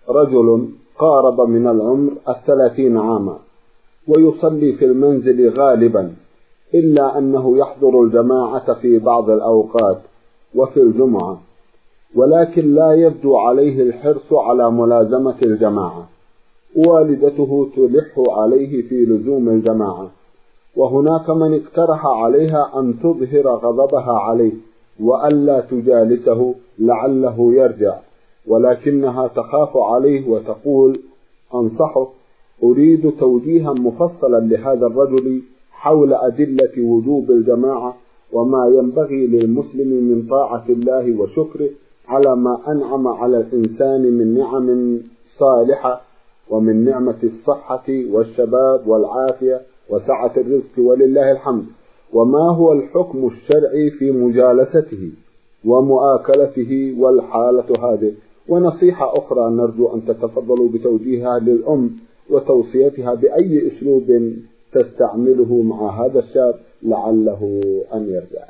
رجل قارب من العمر 30 عاما ويصلي في المنزل غالبا، إلا أنه يحضر الجماعة في بعض الأوقات وفي الجمعة، ولكن لا يبدو عليه الحرص على ملازمة الجماعة. والدته تلح عليه في لزوم الجماعة، وهناك من اقترح عليها أن تظهر غضبها عليه وألا تجالسه لعله يرجع، ولكنها تخاف عليه وتقول: أنصحه، أريد توجيها مفصلا لهذا الرجل حول أدلة وجوب الجماعة وما ينبغي للمسلم من طاعة الله وشكره على ما أنعم على الإنسان من نعم صالحة، ومن نعمة الصحة والشباب والعافية وسعة الرزق ولله الحمد، وما هو الحكم الشرعي في مجالسته ومؤاكلته والحالة هذه. ونصيحة أخرى نرجو أن تتفضلوا بتوجيهها للأم وتوصيتها بأي أسلوب تستعمله مع هذا الشاب لعله أن يرجع.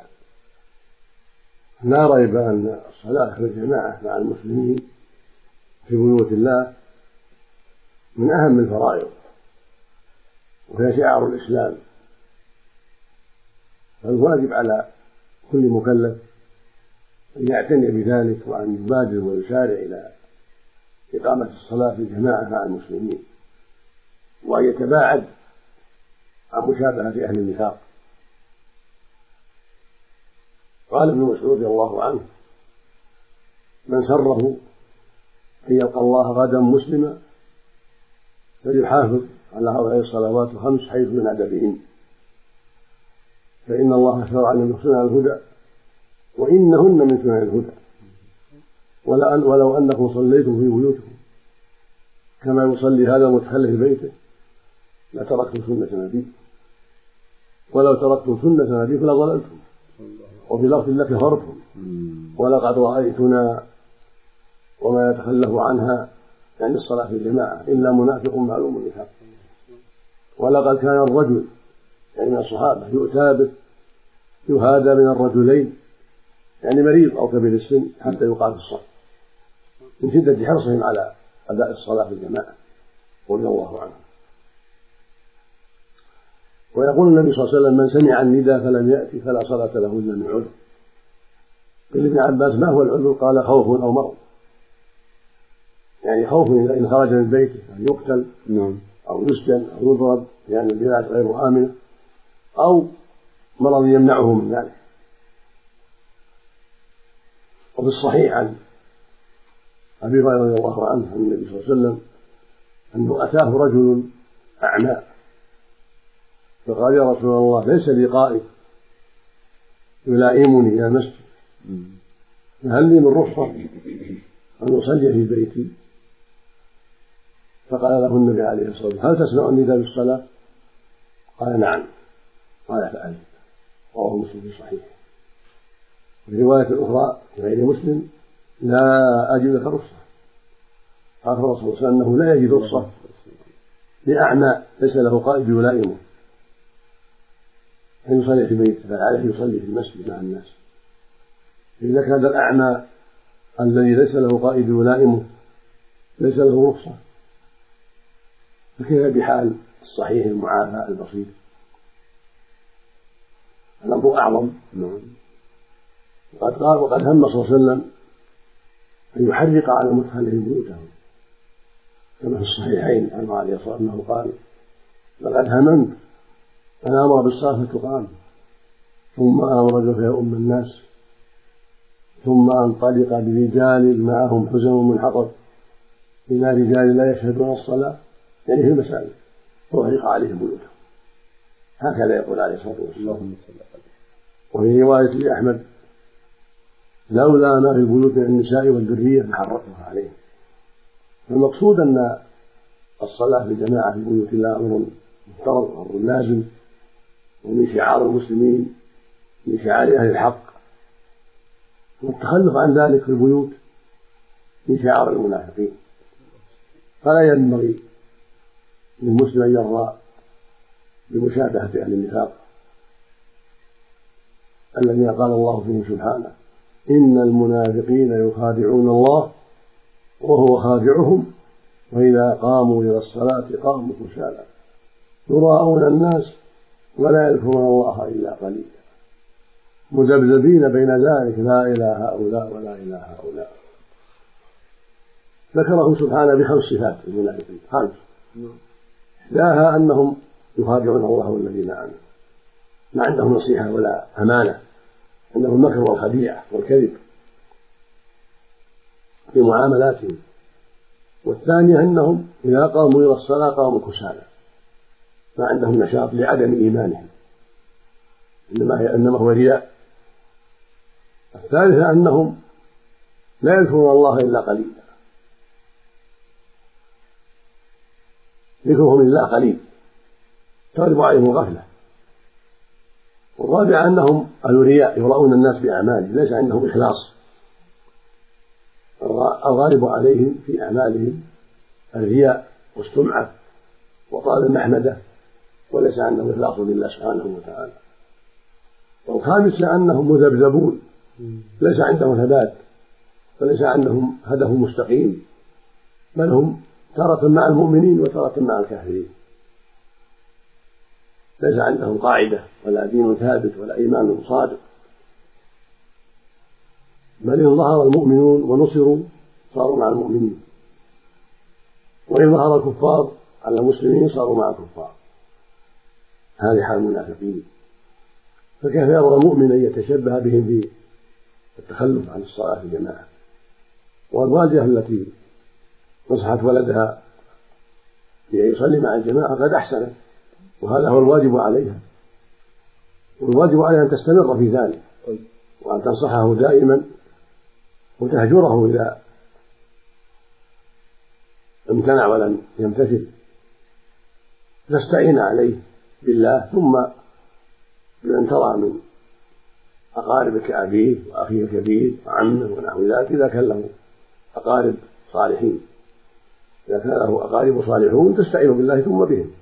لا ريب أن الصلاة في الجماعة مع المسلمين في بيوت الله من أهم الفرائض، وهي شعار الإسلام، فالواجب على كل مكلف أن يعتني بذلك وأن يبادر ويسارع إلى إقامة الصلاة في الجماعة مع المسلمين، وأن يتباعد عن مشابهة أهل النفاق. قال ابن مسعود رضي الله عنه: من سره أن يلقى الله غدا مسلما فليحافظ على هؤلاء الصلوات الخمس حيث ينادى بهن، فإن الله شرع لنا من سنن الهدى وإنهن من سنن الهدى، ولو أنكم صليتم في بيوتكم كما يصلي هذا المتخلف في بيته لتركتم سنة نبيكم، ولو تركتم سنة نبيكم لضللتم، وفي لفظ لكفرتم، ولقد رأيتنا وما يتخلف عنها يعني الصلاة في الجماعة إلا منافق معلوم النفاق. ولقد كان الرجل يعني من الصحابة يؤتى به يهادى من الرجلين يعني مريض أو كبير السن حتى يقام في الصف من شدة حرصهم على أداء الصلاة في الجماعة رضي الله عنهم. ويقول النبي صلى الله عليه وسلم: من سمع النداء فلم يأتي فلا صلاة له إلا من عذر. قيل ابن عباس: ما هو العذر؟ قال: خوف أو مرض، يعني خوف إن خرج من بيته أن يقتل أو يسجن أو يضرب يعني البلاد غير آمنة، أو مرض يمنعه من ذلك. وفي الصحيح عن أبي هريرة رضي الله عنه عن النبي صلى الله عليه وسلم أنه أتاه رجل أعمى فقال: يا رسول الله، ليس لي قائد يلائمني إلى المسجد، فهل لي من رخصة أن أصلي في بيتي؟ فقال له النبي عليه الصلاة والسلام: هل تسمع النداء بالصلاة؟ قال: نعم. قال: فأجب. رواه مسلم في صحيحه. في رواية أخرى في غير مسلم: لا أجد لك رخصة. قال الرسول صلى الله عليه وسلم أنه لا يجد رخصة لأعمى ليس له قائد يلائمه أن يصلي في بيته، بل عليه يصلي في المسجد مع الناس. إذا كان الأعمى الذي ليس له قائد يلائمه ليس له رخصة، فكيف بحال الصحيح المعافى البسيط؟ الأمر أعظم. وقد هم صلى الله عليه وسلم أن يحرق على المتخلفين بيوتهم، كما في الصحيحين عنه عليه الصلاة والسلام أنه قال: لقد هممت أن أمر بالصلاة فتقام، ثم أمر فيها أم الناس، ثم أنطلق برجال معهم حزم من حطب إلى رجال لا يشهدون الصلاة يعني في المساجد فأحرق عليهم بيوتهم. هكذا يقول عليه الصلاة والسلام. وفي رواية لأحمد: لولا ما في البيوت من النساء والذرية لحرقتها عليهم. المقصود أن الصلاة في الجماعة في بيوت الله أمر مفترض، أمر لازم، ومن شعار المسلمين، من شعار أهل الحق، والتخلف عن ذلك في البيوت من شعار المنافقين. فلا ينبغي للمسلم أن يرضى بمشابهة أهل النفاق الذين قال الله فيهم سبحانه: إن المنافقين يخادعون الله وهو خادعهم وإذا قاموا إلى الصلاة قاموا كسالى يراءون الناس ولا يذكرون الله إلا قليلا مذبذبين بين ذلك لا إله هؤلاء ولا إله هؤلاء. ذكره سبحانه بخمس صفات المنافقين، خمس، إحداها أنهم يخادعون الله والذين آمنوا، ما عندهم نصيحة ولا أمانة، عندهم المكر والخديعة والكذب في معاملاتهم. والثانية أنهم إذا قاموا إلى الصلاة قاموا كسالى، ما عندهم نشاط لعدم إيمانهم، إنما هو رياء. الثالثة أنهم لا يذكرون الله إلا قليلا، ذكرهم لله قليل تغلب عليهم الغفلة. والرابعة أنهم أهل رياء يراؤون الناس بأعمالهم، ليس عندهم إخلاص، الغالب عليهم في أعمالهم الرياء والسمعة وطلب المحمدة، وليس عندهم إخلاص لله سبحانه وتعالى. والخامسة أنهم مذبذبون، ليس عندهم ثبات وليس عندهم هدف مستقيم، بل هم تارة مع المؤمنين وتارة مع الكافرين، ليس عندهم قاعدة ولا دين ثابت ولا إيمان صادق، بل إن ظهر المؤمنون ونصروا صاروا مع المؤمنين، وإن ظهر الكفار على المسلمين صاروا مع الكفار. هذه حال المنافقين. فكيف يرضى المؤمن أن يتشبه بهم في التخلف عن الصلاة في الجماعة؟ والوالدة التي نصحت ولدها يصلي مع الجماعة قد أحسنت، وهذا هو الواجب عليها، والواجب عليها أن تستمر في ذلك وأن تنصحه دائما وتهجره إذا امتنع ولم يمتثل، تستعين عليه بالله، ثم بأن ترى من أقاربك كأبيه وأخيه الكبير وعمه ونحو ذلك إذا كان له أقارب صالحين، إذا كان له أقارب صالحون تستعين بالله ثم بهم.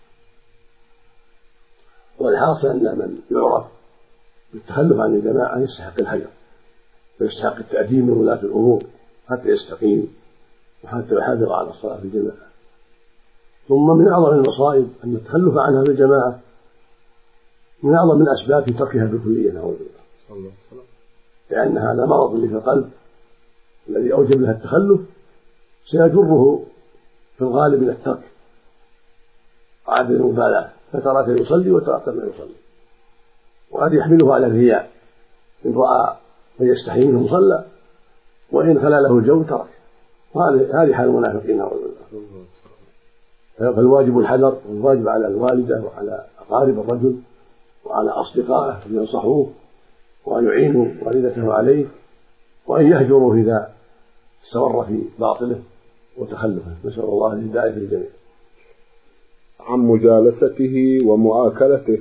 والحاصل أن من يعرف بالتخلف عن الجماعة يستحق الهجر ويستحق التأديب من ولاة الأمور حتى يستقيم وحتى يحافظ على الصلاة في الجماعة. ثم من أعظم المصائب أن التخلف عنها في الجماعة من أعظم الأسباب في تركها بالكلية، نعوذ بالله، لأن هذا مرض في القلب الذي أوجب لها التخلف سيجره في الغالب إلى الترك وعدم المبالاة، فترة يصلي وترة لا يصلي، وهذا يحمله على الرياء، إن رأى من يستحي منهم صلى، وإن خلا له الجو ترك. هذه حال المنافقين نعوذ بالله. فالواجب الحذر، والواجب على الوالدة وعلى أقارب الرجل وعلى أصدقائه أن ينصحوه وأن يعينوا والدته عليه وأن يهجروا إذا استمر في باطله وتخلفه. نسأل الله الهداية للجميع. عن مجالسته ومؤاكلته،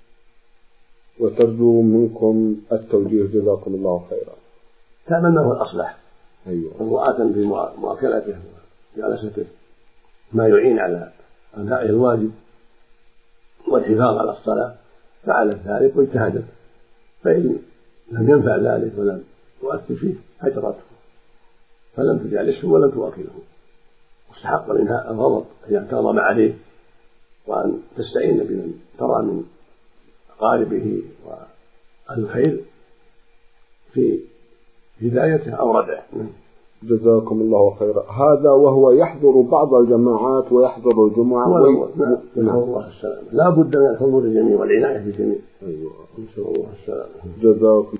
وترجو منكم التوجيه جزاكم الله خيرا. كان أنه الأصلح، أيوة، المؤاكل في مؤاكلته وجالسته ما يعين على أداء الواجب والحفاظ على الصلاة فعلت ذلك واجتهدت، فإن لم ينفع ذلك ولم تؤثر فيه هجرته فلم تجالسه ولم تؤاكله، واستحق منها الغضب أن يغتاظم عليه وأن تستعين بمن ترى من أقاربه والخير في هدايته أو ردعه. جزاكم الله خيرا. هذا وهو يحضر بعض الجماعات ويحضر الجمعة الله السلامة، لا بد من الحضور الجميع والعناية بالجميع. أيوة، نسأل الله السلامة. جزاكم